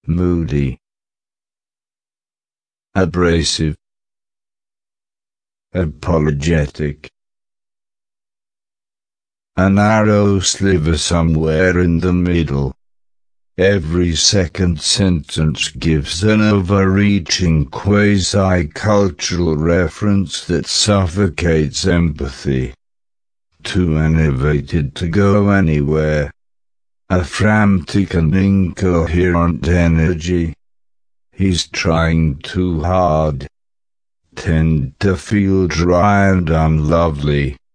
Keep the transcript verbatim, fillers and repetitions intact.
moody, abrasive, apologetic. A narrow sliver somewhere in the middle. Every second sentence gives an overreaching quasi-cultural reference that suffocates empathy. Too enervated to go anywhere. A frantic and incoherent energy. He's trying too hard. Tend to feel dry and unlovely.